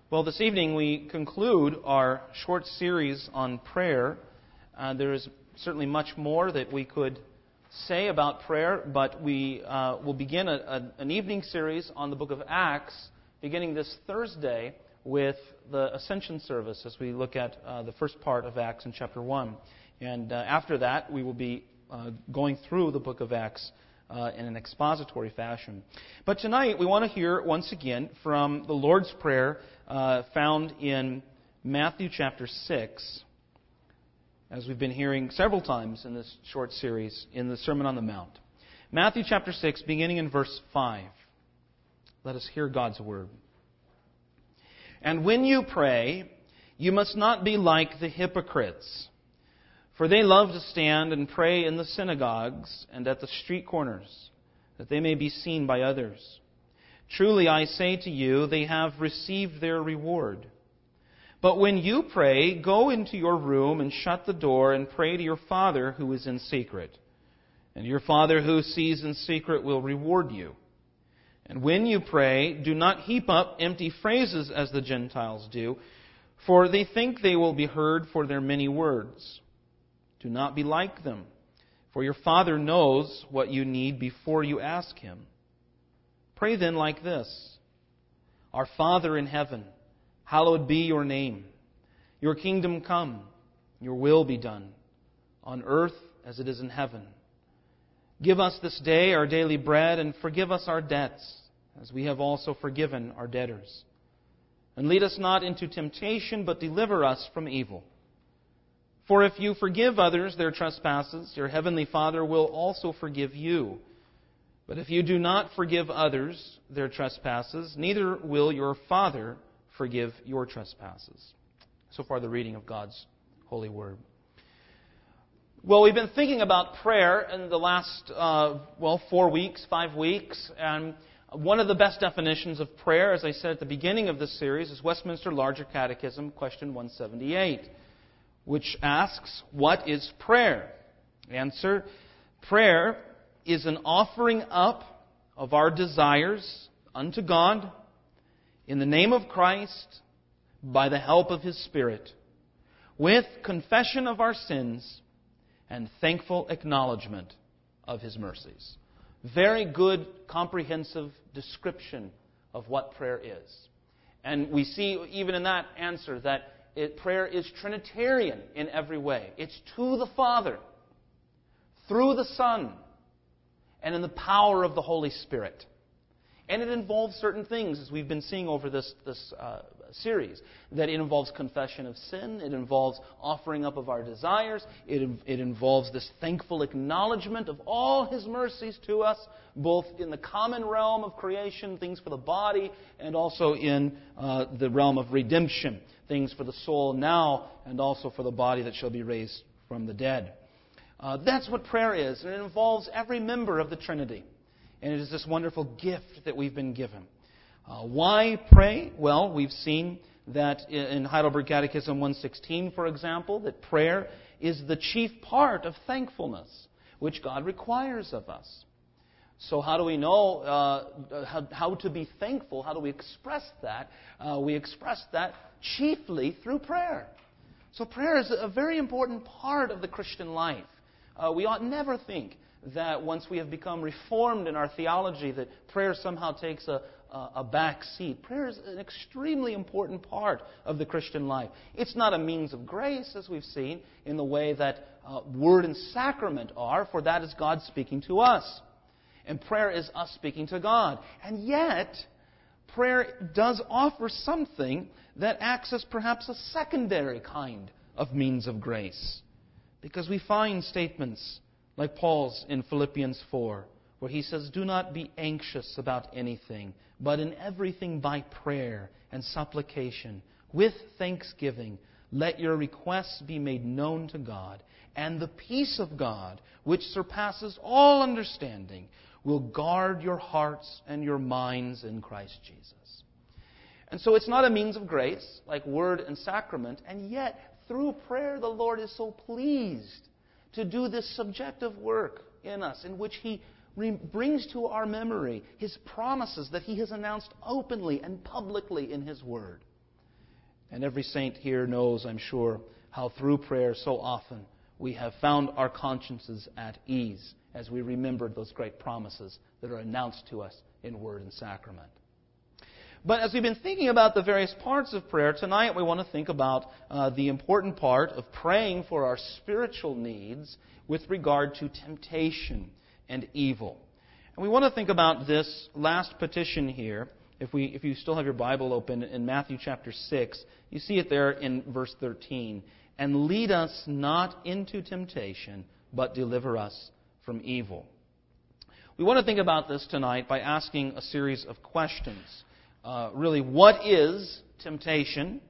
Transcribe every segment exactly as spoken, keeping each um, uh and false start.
Well, this evening we conclude our short series on prayer. Uh, there is certainly much more that we could say about prayer, but we uh, will begin a, a, an evening series on the book of Acts, beginning this Thursday with the Ascension service as we look at uh, the first part of Acts in chapter one. And uh, after that, we will be uh, going through the book of Acts Uh, in an expository fashion. But tonight we want to hear once again from the Lord's Prayer uh, found in Matthew chapter six, as we've been hearing several times in this short series in the Sermon on the Mount. Matthew chapter six, beginning in verse five. Let us hear God's word. "And when you pray, you must not be like the hypocrites, for they love to stand and pray in the synagogues and at the street corners, that they may be seen by others. Truly I say to you, they have received their reward. But when you pray, go into your room and shut the door and pray to your Father who is in secret. And your Father who sees in secret will reward you. And when you pray, do not heap up empty phrases as the Gentiles do, for they think they will be heard for their many words. Do not be like them, for your Father knows what you need before you ask Him. Pray then like this: Our Father in heaven, hallowed be your name. Your kingdom come, your will be done, on earth as it is in heaven. Give us this day our daily bread, and forgive us our debts, as we have also forgiven our debtors. And lead us not into temptation, but deliver us from evil. For if you forgive others their trespasses, your heavenly Father will also forgive you. But if you do not forgive others their trespasses, neither will your Father forgive your trespasses." So far, the reading of God's holy word. Well, we've been thinking about prayer in the last, uh, well, four weeks, five weeks. And one of the best definitions of prayer, as I said at the beginning of this series, is Westminster Larger Catechism, question one seventy-eight. Which asks, what is prayer? Answer, prayer is an offering up of our desires unto God in the name of Christ by the help of His Spirit, with confession of our sins and thankful acknowledgement of His mercies. Very good, comprehensive description of what prayer is. And we see even in that answer that It, prayer is Trinitarian in every way. It's to the Father, through the Son, and in the power of the Holy Spirit. And it involves certain things, as we've been seeing over this, this uh, series, that it involves confession of sin, it involves offering up of our desires, it, it involves this thankful acknowledgement of all His mercies to us, both in the common realm of creation, things for the body, and also in uh, the realm of redemption, things for the soul now, and also for the body that shall be raised from the dead. Uh, that's what prayer is, and it involves every member of the Trinity. And it is this wonderful gift that we've been given. Uh, why pray? Well, we've seen that in Heidelberg Catechism one sixteen, for example, that prayer is the chief part of thankfulness, which God requires of us. So how do we know uh, how, how to be thankful? How do we express that? Uh, we express that chiefly through prayer. So prayer is a very important part of the Christian life. Uh, we ought never think that once we have become reformed in our theology that prayer somehow takes a, a, a back seat. Prayer is an extremely important part of the Christian life. It's not a means of grace, as we've seen, in the way that uh, word and sacrament are, for that is God speaking to us. And prayer is us speaking to God. And yet, prayer does offer something that acts as perhaps a secondary kind of means of grace. Because we find statements like Paul's in Philippians four, where he says, "Do not be anxious about anything, but in everything by prayer and supplication, with thanksgiving, let your requests be made known to God, and the peace of God, which surpasses all understanding, will guard your hearts and your minds in Christ Jesus." And so it's not a means of grace, like word and sacrament, and yet through prayer the Lord is so pleased to do this subjective work in us, in which He re- brings to our memory His promises that He has announced openly and publicly in His Word. And every saint here knows, I'm sure, how through prayer so often we have found our consciences at ease as we remembered those great promises that are announced to us in word and sacrament. But as we've been thinking about the various parts of prayer, tonight we want to think about uh, the important part of praying for our spiritual needs with regard to temptation and evil. And we want to think about this last petition here. If we, if you still have your Bible open in Matthew chapter six, you see it there in verse thirteen. And lead us not into temptation, but deliver us from evil. We want to think about this tonight by asking a series of questions. Uh, really, what is temptation?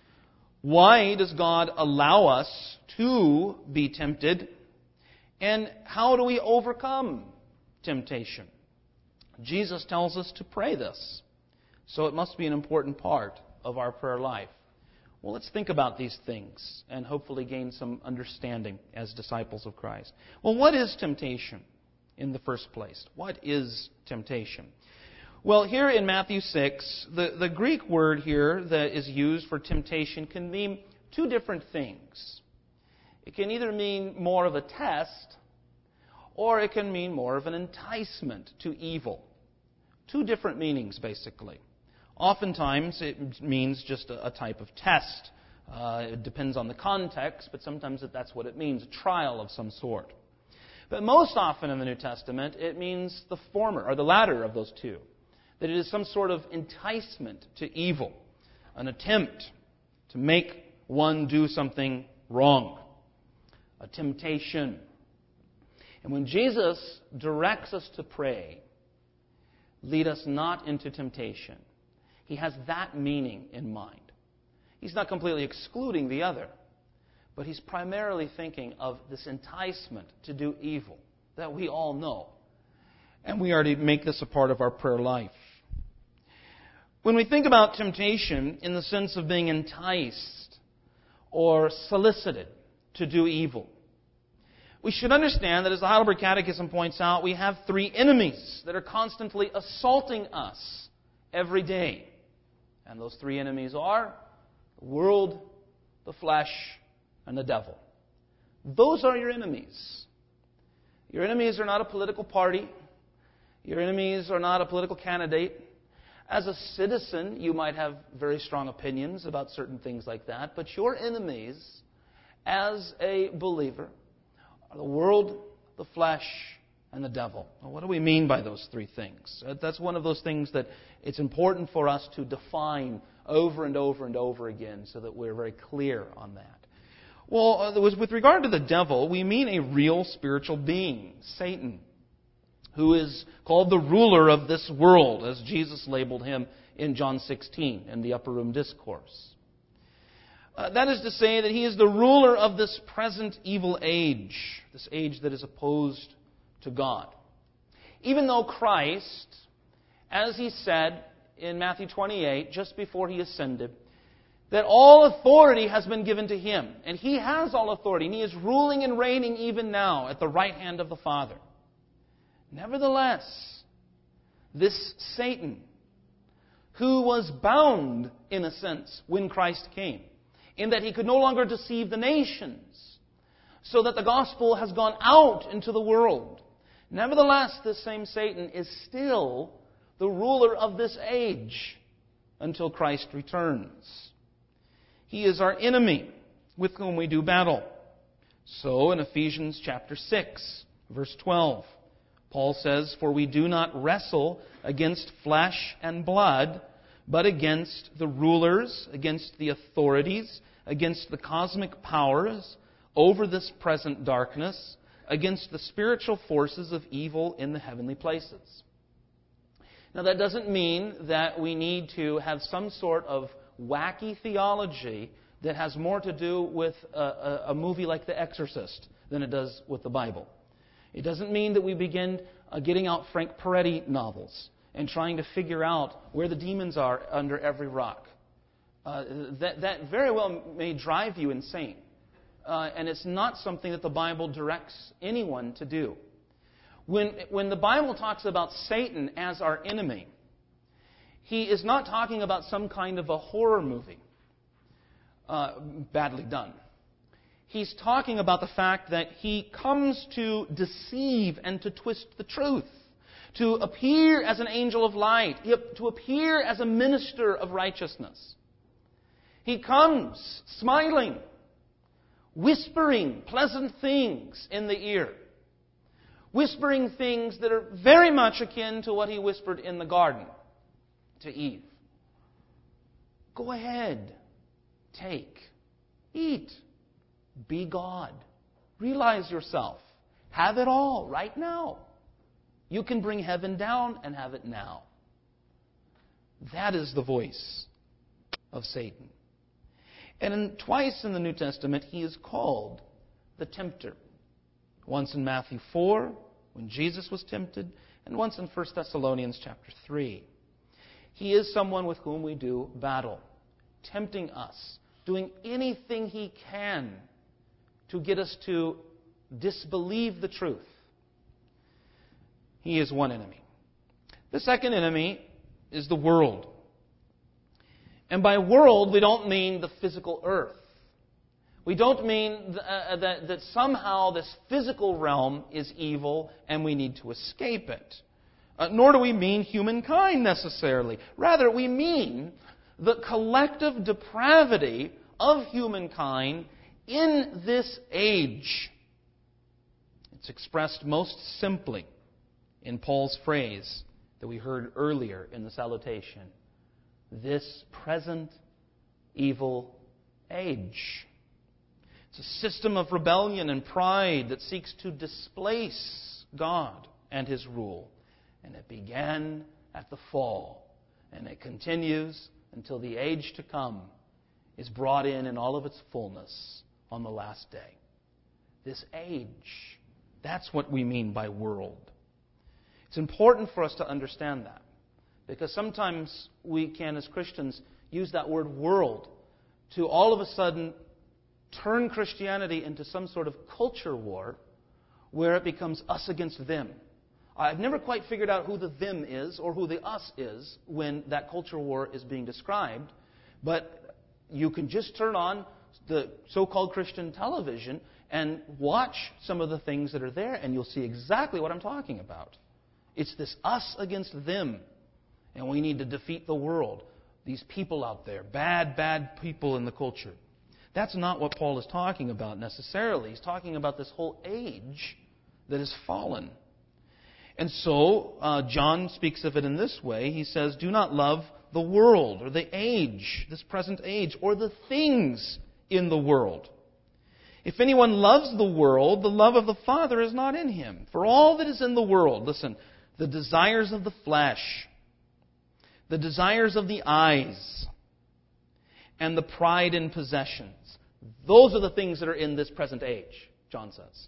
Why does God allow us to be tempted? And how do we overcome temptation? Jesus tells us to pray this. So it must be an important part of our prayer life. Well, let's think about these things and hopefully gain some understanding as disciples of Christ. Well, what is temptation in the first place? What is temptation? Well, here in Matthew six, the, the Greek word here that is used for temptation can mean two different things. It can either mean more of a test, or it can mean more of an enticement to evil. Two different meanings, basically. Oftentimes, it means just a, a type of test. Uh, it depends on the context, but sometimes that's what it means, a trial of some sort. But most often in the New Testament, it means the former, or the latter of those two. That it is some sort of enticement to evil, an attempt to make one do something wrong, a temptation. And when Jesus directs us to pray, lead us not into temptation, He has that meaning in mind. He's not completely excluding the other, but He's primarily thinking of this enticement to do evil that we all know. And we are to make this a part of our prayer life. When we think about temptation in the sense of being enticed or solicited to do evil, we should understand that, as the Heidelberg Catechism points out, we have three enemies that are constantly assaulting us every day. And those three enemies are the world, the flesh, and the devil. Those are your enemies. Your enemies are not a political party. Your enemies are not a political candidate. As a citizen, you might have very strong opinions about certain things like that, but your enemies, as a believer, are the world, the flesh, and the devil. Well, what do we mean by those three things? That's one of those things that it's important for us to define over and over and over again so that we're very clear on that. Well, with regard to the devil, we mean a real spiritual being, Satan, who is called the ruler of this world, as Jesus labeled him in John sixteen in the Upper Room Discourse. Uh, that is to say that he is the ruler of this present evil age, this age that is opposed to God. Even though Christ, as He said in Matthew twenty-eight, just before He ascended, that all authority has been given to Him, and He has all authority, and He is ruling and reigning even now at the right hand of the Father. Nevertheless, this Satan, who was bound, in a sense, when Christ came, in that he could no longer deceive the nations, so that the gospel has gone out into the world. Nevertheless, this same Satan is still the ruler of this age until Christ returns. He is our enemy with whom we do battle. So in Ephesians chapter six, verse twelve, Paul says, "For we do not wrestle against flesh and blood, but against the rulers, against the authorities, against the cosmic powers over this present darkness, against the spiritual forces of evil in the heavenly places." Now, that doesn't mean that we need to have some sort of wacky theology that has more to do with a, a, a movie like The Exorcist than it does with the Bible. It doesn't mean that we begin uh, getting out Frank Peretti novels and trying to figure out where the demons are under every rock. Uh, that, that very well may drive you insane. Uh, and it's not something that the Bible directs anyone to do. When, when the Bible talks about Satan as our enemy, he is not talking about some kind of a horror movie. uh, badly done. He's talking about the fact that he comes to deceive and to twist the truth, to appear as an angel of light, to appear as a minister of righteousness. He comes smiling, whispering pleasant things in the ear, whispering things that are very much akin to what he whispered in the garden to Eve. Go ahead, take, eat, be God, realize yourself, have it all right now. You can bring heaven down and have it now. That is the voice of Satan. And in, twice in the New Testament, he is called the tempter. Once in Matthew four, when Jesus was tempted, and once in First Thessalonians chapter three. He is someone with whom we do battle, tempting us, doing anything he can to get us to disbelieve the truth. He is one enemy. The second enemy is the world. And by world, we don't mean the physical earth. We don't mean uh, that, that somehow this physical realm is evil and we need to escape it. Uh, nor do we mean humankind necessarily. Rather, we mean the collective depravity of humankind in this age. It's expressed most simply in Paul's phrase that we heard earlier in the salutation. This present evil age. It's a system of rebellion and pride that seeks to displace God and His rule. And it began at the fall. And it continues until the age to come is brought in in all of its fullness on the last day. This age, that's what we mean by world. It's important for us to understand that. Because sometimes we can, as Christians, use that word world to all of a sudden turn Christianity into some sort of culture war where it becomes us against them. I've never quite figured out who the them is or who the us is when that culture war is being described. But you can just turn on the so-called Christian television and watch some of the things that are there, and you'll see exactly what I'm talking about. It's this us against them. And we need to defeat the world. These people out there, bad, bad people in the culture. That's not what Paul is talking about necessarily. He's talking about this whole age that has fallen. And so, uh, John speaks of it in this way. He says, do not love the world, or the age, this present age, or the things in the world. If anyone loves the world, the love of the Father is not in him. For all that is in the world, listen, the desires of the flesh, the desires of the eyes, and the pride in possessions. Those are the things that are in this present age, John says.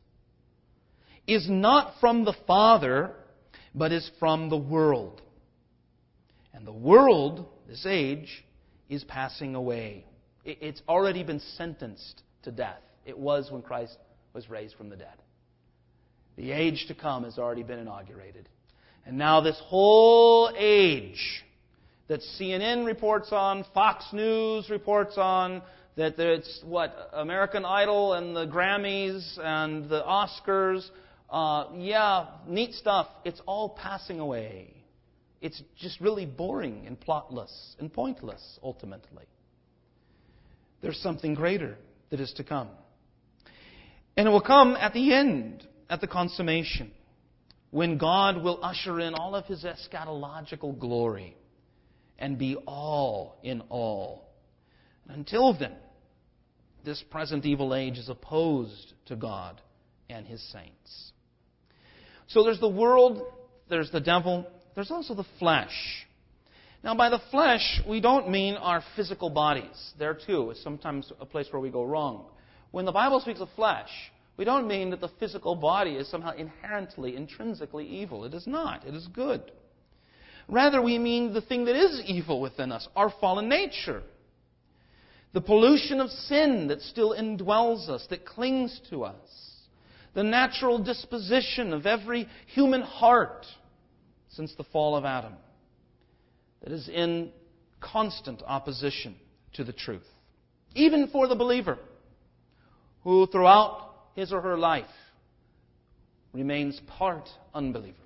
Is not from the Father, but is from the world. And the world, this age, is passing away. It's already been sentenced to death. It was when Christ was raised from the dead. The age to come has already been inaugurated. And now this whole age that C N N reports on, Fox News reports on, that it's what, American Idol and the Grammys and the Oscars, uh, yeah, neat stuff. It's all passing away. It's just really boring and plotless and pointless, ultimately. There's something greater that is to come. And it will come at the end, at the consummation, when God will usher in all of His eschatological glory and be all in all. Until then, this present evil age is opposed to God and His saints. So there's the world, there's the devil, there's also the flesh. Now, by the flesh, we don't mean our physical bodies. There, too, is sometimes a place where we go wrong. When the Bible speaks of flesh, we don't mean that the physical body is somehow inherently, intrinsically evil. It is not. It is good. Rather, we mean the thing that is evil within us, our fallen nature. The pollution of sin that still indwells us, that clings to us. The natural disposition of every human heart since the fall of Adam, that is in constant opposition to the truth. even for the believer who throughout his or her life remains part unbeliever.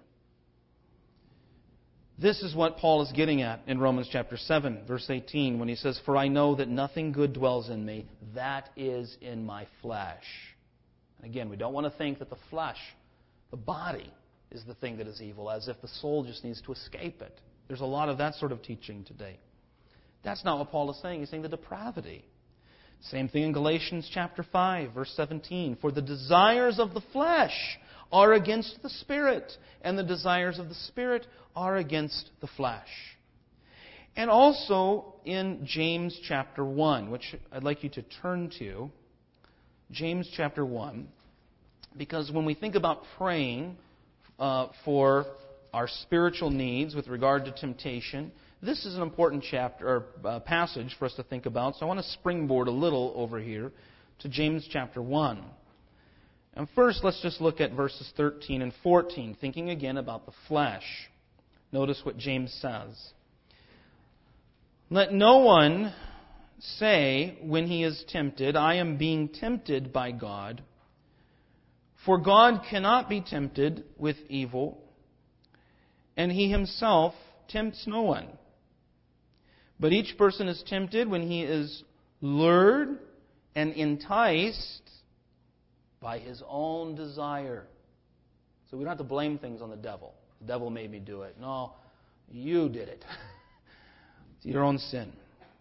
This is what Paul is getting at in Romans chapter seven, verse eighteen, when he says, "For I know that nothing good dwells in me, that is in my flesh." And again, we don't want to think that the flesh, the body, is the thing that is evil, as if the soul just needs to escape it. There's a lot of that sort of teaching today. That's not what Paul is saying. He's saying the depravity. Same thing in Galatians chapter five, verse seventeen. "For the desires of the flesh are against the Spirit, and the desires of the Spirit are against the flesh." And also in James chapter one, which I'd like you to turn to. James chapter one. Because when we think about praying uh, for our spiritual needs with regard to temptation, this is an important chapter or uh, passage for us to think about. So I want to springboard a little over here to James chapter one. And first, let's just look at verses thirteen and fourteen, thinking again about the flesh. Notice what James says. "Let no one say when he is tempted, 'I am being tempted by God.' For God cannot be tempted with evil, and He Himself tempts no one. But each person is tempted when he is lured and enticed by his own desire." So we don't have to blame things on the devil. The devil made me do it. No, you did it. It's your own sin.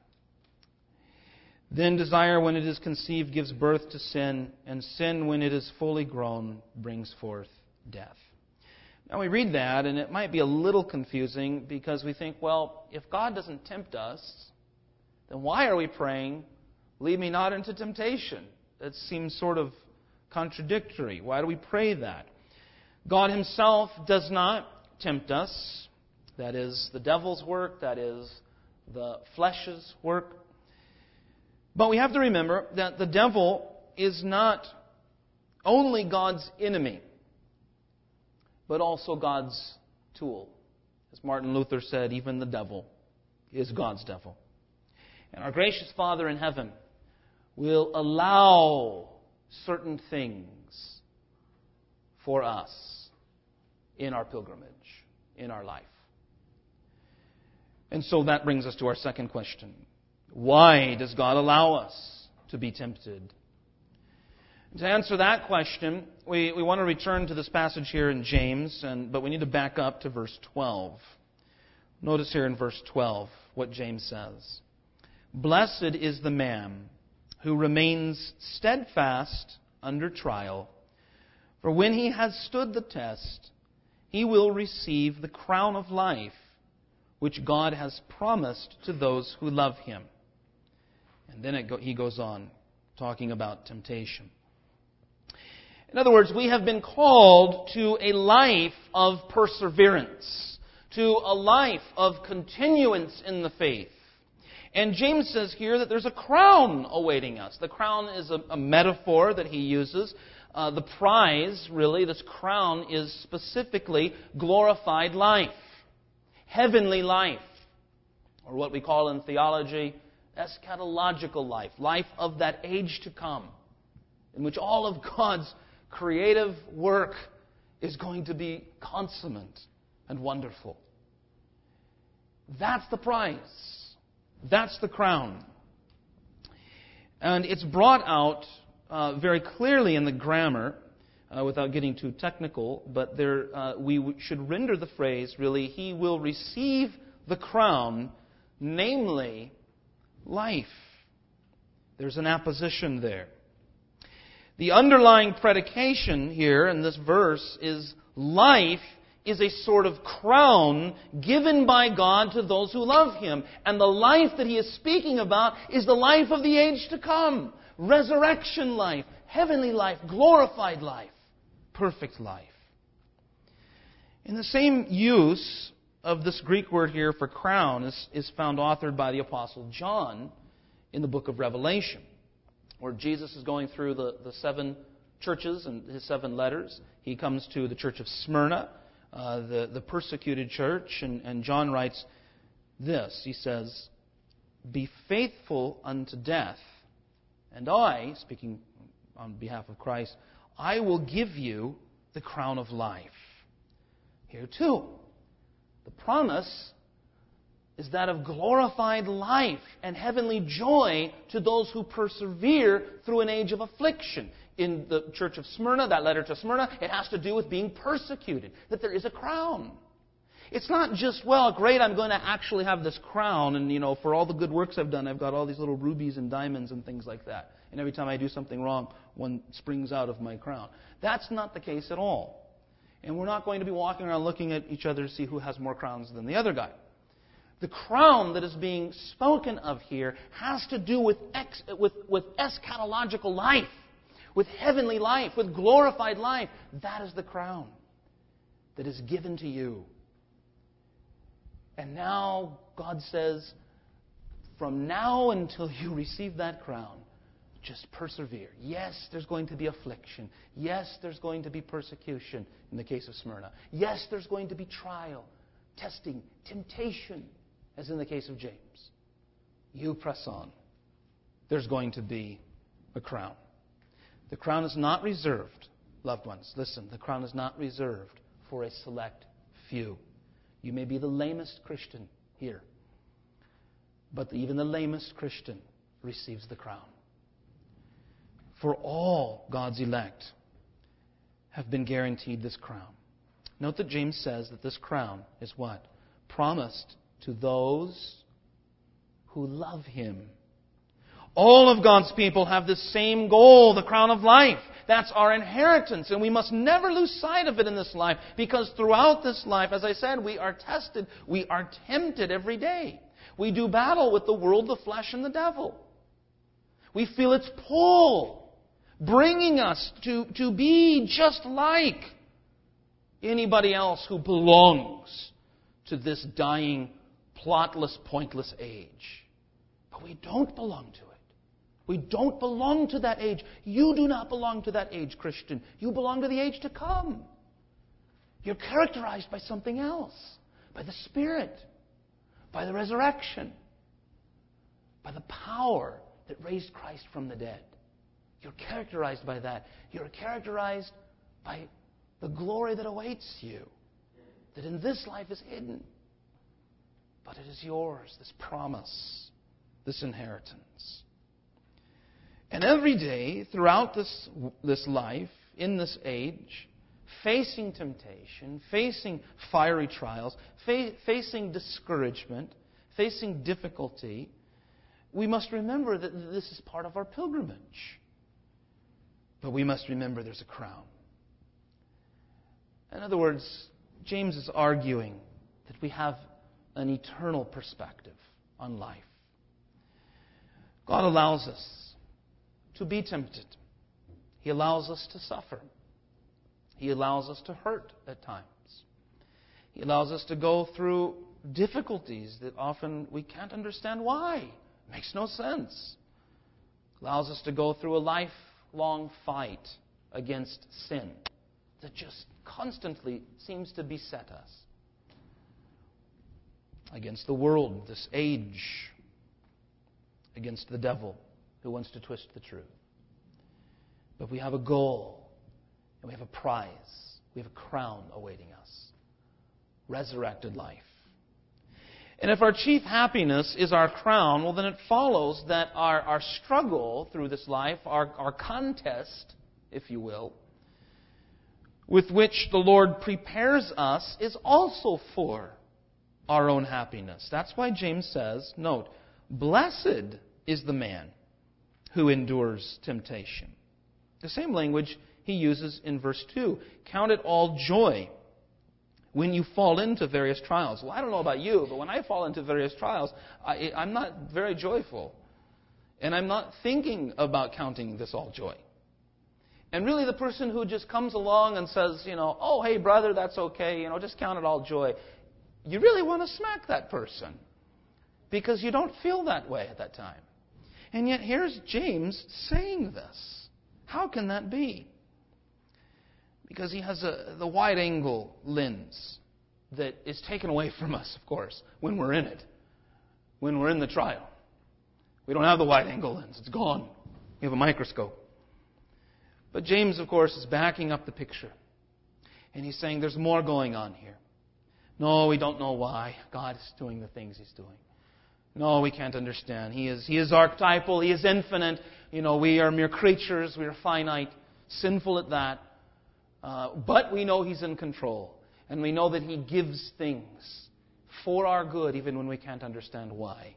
"Then desire, when it is conceived, gives birth to sin, and sin, when it is fully grown, brings forth death." Now we read that, and it might be a little confusing because we think, well, if God doesn't tempt us, then why are we praying, "Lead me not into temptation"? That seems sort of contradictory. Why do we pray that? God Himself does not tempt us. That is the devil's work. That is the flesh's work. But we have to remember that the devil is not only God's enemy, but also God's tool. As Martin Luther said, even the devil is God's devil. And our gracious Father in heaven will allow certain things for us in our pilgrimage, in our life. And so that brings us to our second question. Why does God allow us to be tempted? To answer that question, we, we want to return to this passage here in James, and, but we need to back up to verse twelve. Notice here in verse twelve what James says. "Blessed is the man who remains steadfast under trial, for when he has stood the test, he will receive the crown of life, which God has promised to those who love Him." And then it go, he goes on, talking about temptation. In other words, we have been called to a life of perseverance, to a life of continuance in the faith. And James says here that there's a crown awaiting us. The crown is a, a metaphor that he uses. Uh, the prize, really, this crown is specifically glorified life, heavenly life, or what we call in theology eschatological life, life of that age to come, in which all of God's creative work is going to be consummate and wonderful. That's the prize. That's the crown. And it's brought out uh, very clearly in the grammar, uh, without getting too technical, but there uh, we w- should render the phrase, really, "He will receive the crown, namely life." There's an apposition there. The underlying predication here in this verse is life is a sort of crown given by God to those who love Him. And the life that he is speaking about is the life of the age to come. Resurrection life, heavenly life, glorified life, perfect life. In the same use of this Greek word here for crown is, is found authored by the Apostle John in the book of Revelation, where Jesus is going through the, the seven churches and his seven letters. He comes to the church of Smyrna, uh, the, the persecuted church, and, and John writes this. He says, "Be faithful unto death, And I, speaking on behalf of Christ, I will give you the crown of life. Here too, the promise is that of glorified life and heavenly joy to those who persevere through an age of affliction. In the church of Smyrna, that letter to Smyrna, it has to do with being persecuted, that there is a crown. It's not just, well, great, I'm going to actually have this crown, and, you know, for all the good works I've done, I've got all these little rubies and diamonds and things like that. And every time I do something wrong, one springs out of my crown. That's not the case at all. And we're not going to be walking around looking at each other to see who has more crowns than the other guy. The crown that is being spoken of here has to do with, ex, with, with eschatological life, with heavenly life, with glorified life. That is the crown that is given to you. And now God says, from now until you receive that crown, just persevere. Yes, there's going to be affliction. Yes, there's going to be persecution in the case of Smyrna. Yes, there's going to be trial, testing, temptation, as in the case of James. You press on. There's going to be a crown. The crown is not reserved, loved ones. Listen, the crown is not reserved for a select few. You may be the lamest Christian here, but even the lamest Christian receives the crown. For all God's elect have been guaranteed this crown. Note that James says that this crown is what? Promised to those who love Him. All of God's people have the same goal, the crown of life. That's our inheritance, and we must never lose sight of it in this life, because throughout this life, as I said, we are tested, we are tempted every day. We do battle with the world, the flesh, and the devil. We feel its pull, bringing us to, to be just like anybody else who belongs to this dying, plotless, pointless age. But we don't belong to it. We don't belong to that age. You do not belong to that age, Christian. You belong to the age to come. You're characterized by something else, by the Spirit, by the resurrection, by the power that raised Christ from the dead. You're characterized by that. You're characterized by the glory that awaits you, that in this life is hidden. But it is yours, this promise, this inheritance. And every day, throughout this, this life, in this age, facing temptation, facing fiery trials, fa- facing discouragement, facing difficulty, we must remember that this is part of our pilgrimage. But we must remember there's a crown. In other words, James is arguing that we have an eternal perspective on life. God allows us to be tempted. He allows us to suffer. He allows us to hurt at times. He allows us to go through difficulties that often we can't understand why. It makes no sense. He allows us to go through a lifelong fight against sin that just constantly seems to beset us. Against the world, this age. Against the devil, who wants to twist the truth. But we have a goal, and we have a prize. We have a crown awaiting us. Resurrected life. And if our chief happiness is our crown, well, then it follows that our, our struggle through this life, our, our contest, if you will, with which the Lord prepares us, is also for our own happiness. That's why James says, note, blessed is the man who endures temptation. The same language he uses in verse two. Count it all joy when you fall into various trials. Well, I don't know about you, but when I fall into various trials, I, I'm not very joyful. And I'm not thinking about counting this all joy. And really the person who just comes along and says, you know, oh, hey, brother, that's okay, you know, just count it all joy. You really want to smack that person because you don't feel that way at that time. And yet here's James saying this. How can that be? Because he has a, the wide-angle lens that is taken away from us, of course, when we're in it, when we're in the trial. We don't have the wide-angle lens. It's gone. You have a microscope. But James, of course, is backing up the picture. And he's saying there's more going on here. No, we don't know why God is doing the things He's doing. No, we can't understand. He is, he is archetypal. He is infinite. You know, we are mere creatures. We are finite, sinful at that. Uh, but we know He's in control. And we know that He gives things for our good, even when we can't understand why.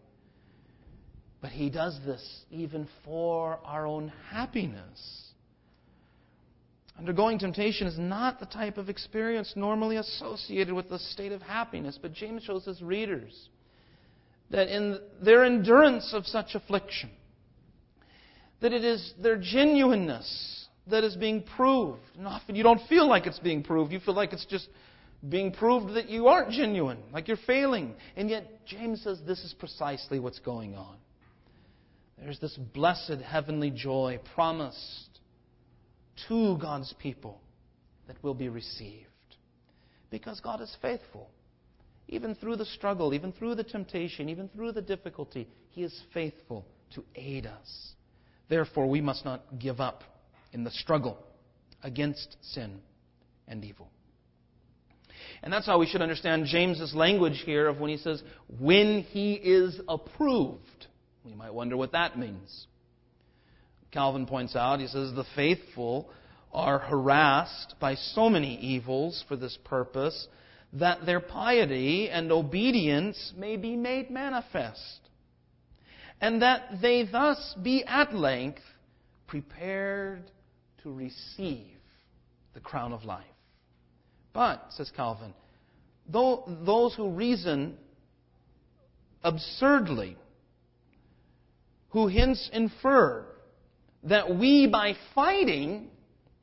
But He does this even for our own happiness. Undergoing temptation is not the type of experience normally associated with the state of happiness. But James shows his readers that in their endurance of such affliction, that it is their genuineness that is being proved. And often you don't feel like it's being proved. You feel like it's just being proved that you aren't genuine, like you're failing. And yet James says this is precisely what's going on. There's this blessed heavenly joy promised to God's people that will be received. Because God is faithful. Even through the struggle, even through the temptation, even through the difficulty, He is faithful to aid us. Therefore, we must not give up in the struggle against sin and evil. And that's how we should understand James's language here of when he says, when he is approved. We might wonder what that means. Calvin points out, he says, the faithful are harassed by so many evils for this purpose that their piety and obedience may be made manifest, and that they thus be at length prepared to receive the crown of life. But, says Calvin, though those who reason absurdly, who hence infer that we, by fighting,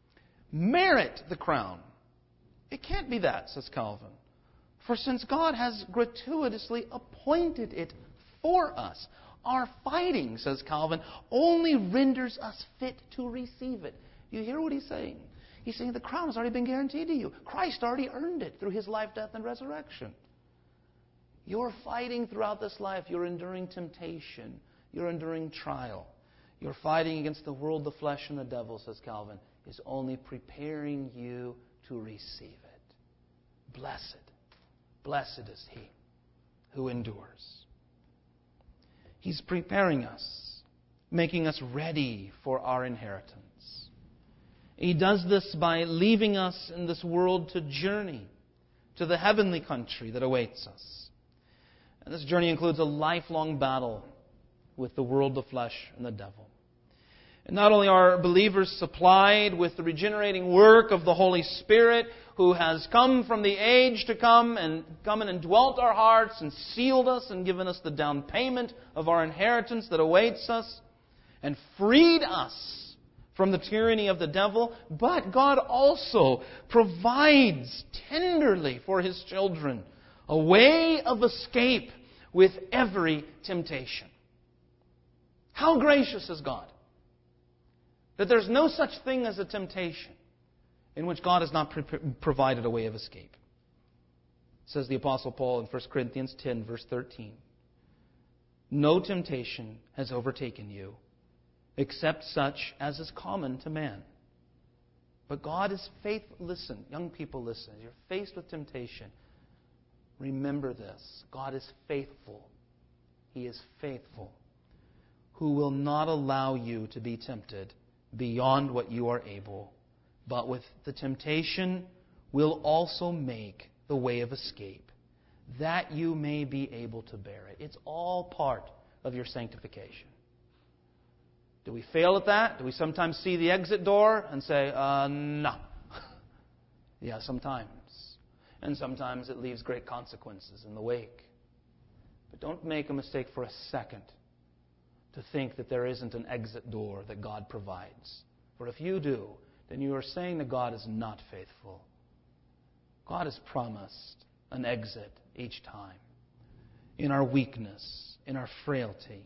merit the crown. It can't be that, says Calvin. For since God has gratuitously appointed it for us, our fighting, says Calvin, only renders us fit to receive it. You hear what he's saying? He's saying the crown has already been guaranteed to you. Christ already earned it through His life, death, and resurrection. You're fighting throughout this life. You're enduring temptation. You're enduring trial. You're fighting against the world, the flesh, and the devil, says Calvin, is only preparing you to receive it. Blessed, blessed is He who endures. He's preparing us, making us ready for our inheritance. He does this by leaving us in this world to journey to the heavenly country that awaits us. And this journey includes a lifelong battle with the world, the flesh, and the devil. And not only are believers supplied with the regenerating work of the Holy Spirit, who has come from the age to come and come and indwelt our hearts and sealed us and given us the down payment of our inheritance that awaits us and freed us from the tyranny of the devil, but God also provides tenderly for His children a way of escape with every temptation. How gracious is God that there's no such thing as a temptation in which God has not pre- provided a way of escape. Says the Apostle Paul in First Corinthians ten, verse thirteen. No temptation has overtaken you, except such as is common to man. But God is faithful. Listen, young people, listen. As you're faced with temptation, remember this. God is faithful. He is faithful, who will not allow you to be tempted beyond what you are able, but with the temptation will also make the way of escape, that you may be able to bear it. It's all part of your sanctification. Do we fail at that? Do we sometimes see the exit door and say, uh, no? Yeah, sometimes. And sometimes it leaves great consequences in the wake. But don't make a mistake for a second to think that there isn't an exit door that God provides. For if you do, then you are saying that God is not faithful. God has promised an exit each time. In our weakness, in our frailty,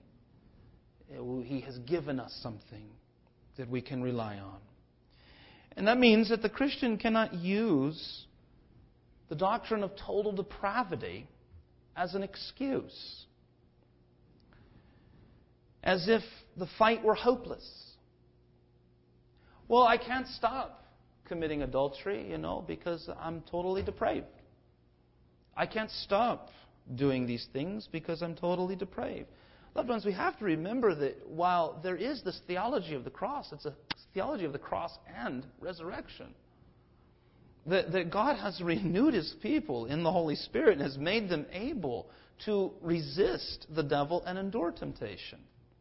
He has given us something that we can rely on. And that means that the Christian cannot use the doctrine of total depravity as an excuse, as if the fight were hopeless, Well, I can't stop committing adultery, you know, because I'm totally depraved. I can't stop doing these things because I'm totally depraved. Loved ones, we have to remember that while there is this theology of the cross, it's a theology of the cross and resurrection. That, that God has renewed His people in the Holy Spirit and has made them able to resist the devil and endure temptation.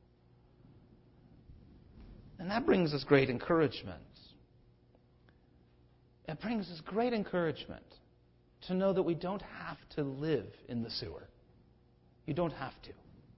And that brings us great encouragement. It brings us great encouragement to know that we don't have to live in the sewer. You don't have to.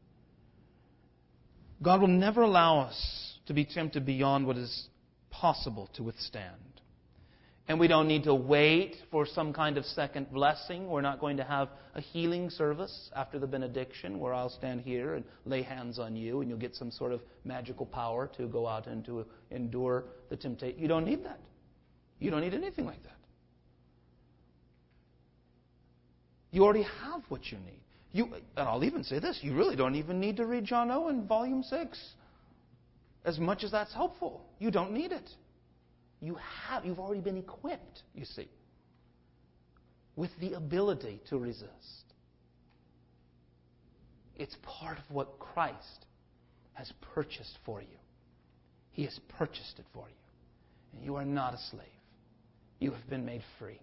God will never allow us to be tempted beyond what is possible to withstand. And we don't need to wait for some kind of second blessing. We're not going to have a healing service after the benediction where I'll stand here and lay hands on you and you'll get some sort of magical power to go out and to endure the temptation. You don't need that. You don't need anything like that. You already have what you need. You, and I'll even say this, you really don't even need to read John Owen, Volume six. As much as that's helpful. You don't need it. You have, you've already been equipped, you see, with the ability to resist. It's part of what Christ has purchased for you. He has purchased it for you. And you are not a slave. You have been made free.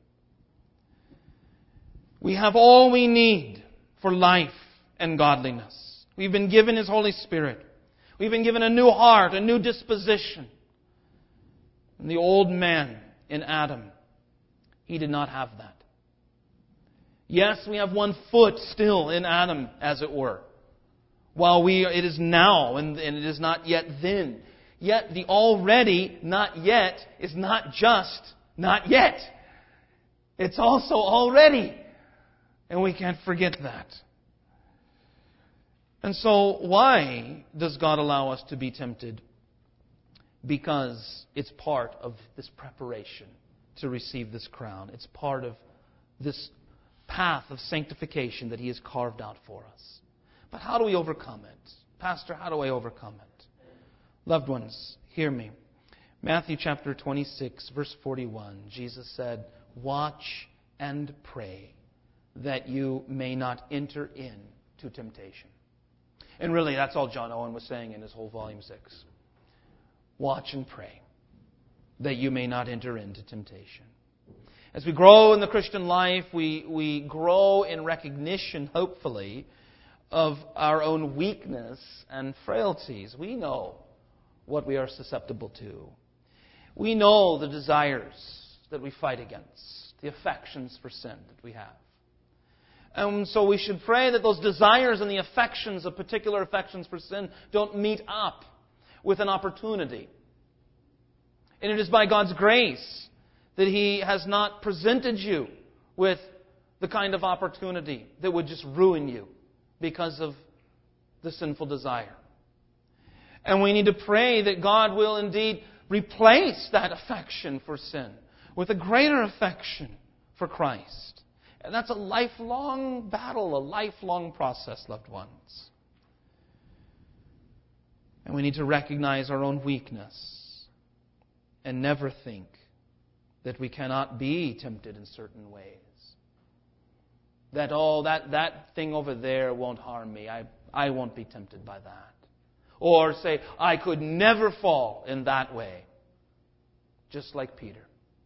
We have all we need for life and godliness. We've been given His Holy Spirit. We've been given a new heart, a new disposition. And the old man in Adam, he did not have that. Yes, we have one foot still in Adam, as it were. While we, it is now, and, and it is not yet then. Yet the already not yet is not just not yet. It's also already. And we can't forget that. And so, why does God allow us to be tempted? Because it's part of this preparation to receive this crown. It's part of this path of sanctification that He has carved out for us. But how do we overcome it? Pastor, how do I overcome it? Loved ones, hear me. Matthew chapter twenty-six, verse forty-one, Jesus said, "Watch and pray that you may not enter into temptation." And really, that's all John Owen was saying in his whole volume six. Watch and pray that you may not enter into temptation. As we grow in the Christian life, we, we grow in recognition, hopefully, of our own weakness and frailties. We know what we are susceptible to. We know the desires that we fight against, the affections for sin that we have. And so we should pray that those desires and the affections of particular affections for sin don't meet up with an opportunity. And it is by God's grace that He has not presented you with the kind of opportunity that would just ruin you because of the sinful desire. And we need to pray that God will indeed replace that affection for sin with a greater affection for Christ. And that's a lifelong battle, a lifelong process, loved ones. And we need to recognize our own weakness and never think that we cannot be tempted in certain ways. That, oh, that, that thing over there won't harm me. I, I won't be tempted by that. Or say, I could never fall in that way. Just like Peter.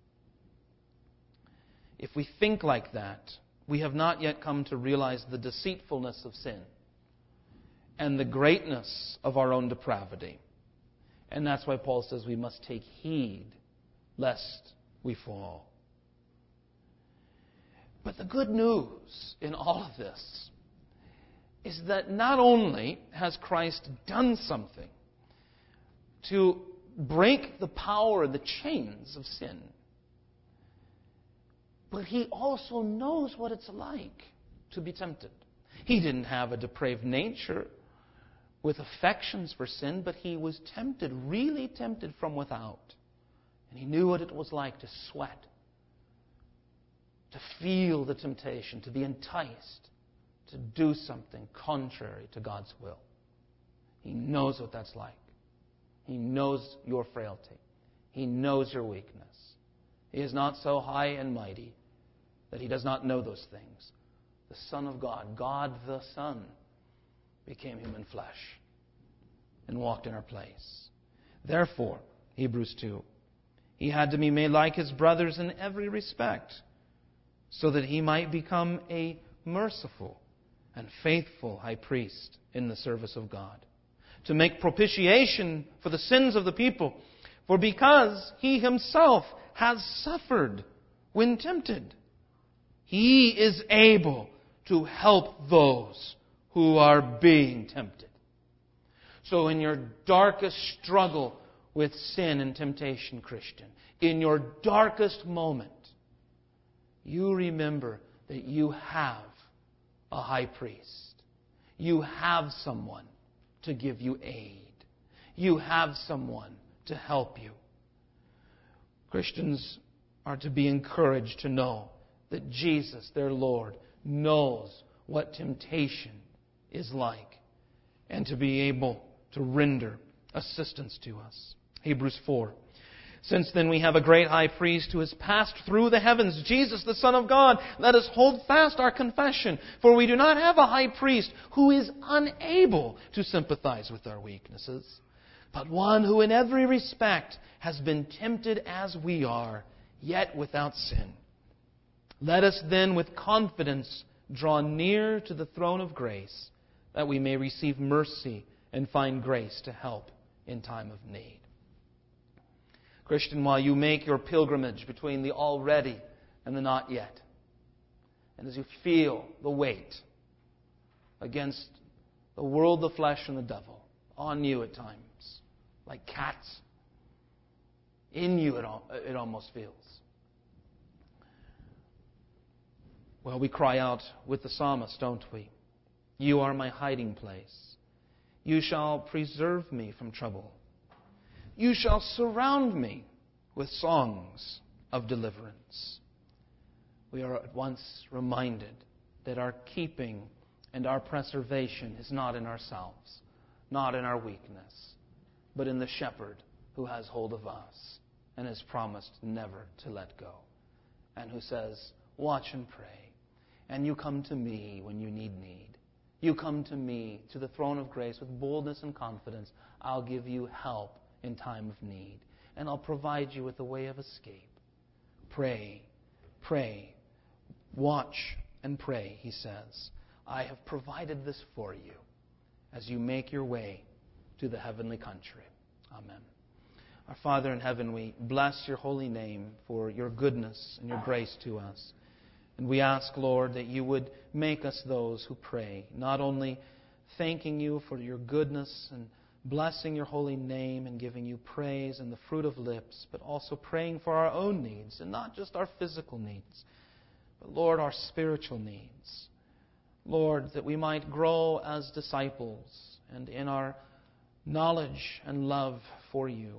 If we think like that, we have not yet come to realize the deceitfulness of sin and the greatness of our own depravity. And that's why Paul says we must take heed lest we fall. But the good news in all of this is that not only has Christ done something to break the power, the chains of sin, but He also knows what it's like to be tempted. He didn't have a depraved nature with affections for sin, but He was tempted, really tempted from without. And He knew what it was like to sweat, to feel the temptation, to be enticed, to do something contrary to God's will. He knows what that's like. He knows your frailty. He knows your weakness. He is not so high and mighty that He does not know those things. The Son of God, God the Son, became human flesh and walked in our place. Therefore, Hebrews two, He had to be made like His brothers in every respect, so that He might become a merciful and faithful high priest in the service of God, to make propitiation for the sins of the people. For because He Himself has suffered when tempted, He is able to help those who are being tempted. So in your darkest struggle with sin and temptation, Christian, in your darkest moment, you remember that you have a high priest. You have someone to give you aid. You have someone to help you. Christians are to be encouraged to know that Jesus, their Lord, knows what temptation is like, and to be able to render assistance to us. Hebrews four. Since then we have a great high priest who has passed through the heavens, Jesus the Son of God, let us hold fast our confession. For we do not have a high priest who is unable to sympathize with our weaknesses, but one who in every respect has been tempted as we are, yet without sin. Let us then with confidence draw near to the throne of grace, that we may receive mercy and find grace to help in time of need. Christian, while you make your pilgrimage between the already and the not yet, and as you feel the weight against the world, the flesh, and the devil on you at times, like cats, in you it, all, it almost feels. Well, we cry out with the psalmist, don't we? You are my hiding place. You shall preserve me from trouble. You shall surround me with songs of deliverance. We are at once reminded that our keeping and our preservation is not in ourselves, not in our weakness, but in the shepherd who has hold of us and has promised never to let go, and who says, watch and pray, and you come to me when you need need. You come to me, to the throne of grace, with boldness and confidence. I'll give you help in time of need, and I'll provide you with a way of escape. Pray, pray, watch and pray, he says. I have provided this for you as you make your way to the heavenly country. Amen. Our Father in heaven, we bless your holy name for your goodness and your grace to us. And we ask, Lord, that you would make us those who pray, not only thanking you for your goodness and blessing your holy name and giving you praise and the fruit of lips, but also praying for our own needs, and not just our physical needs, but, Lord, our spiritual needs. Lord, that we might grow as disciples and in our knowledge and love for you.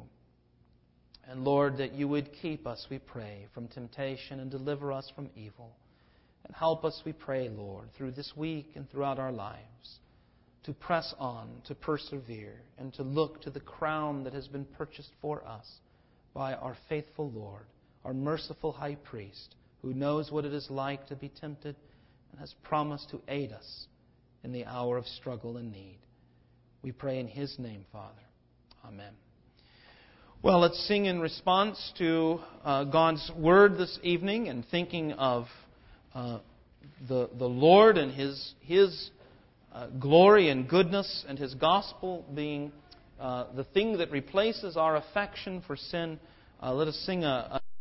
And, Lord, that you would keep us, we pray, from temptation and deliver us from evil. And help us, we pray, Lord, through this week and throughout our lives, to press on, to persevere, and to look to the crown that has been purchased for us by our faithful Lord, our merciful high priest, who knows what it is like to be tempted and has promised to aid us in the hour of struggle and need. We pray in His name, Father. Amen. Well, let's sing in response to uh, God's Word this evening, and thinking of uh, the the Lord and His His uh, glory and goodness, and His gospel being uh, the thing that replaces our affection for sin. Uh, let us sing a, a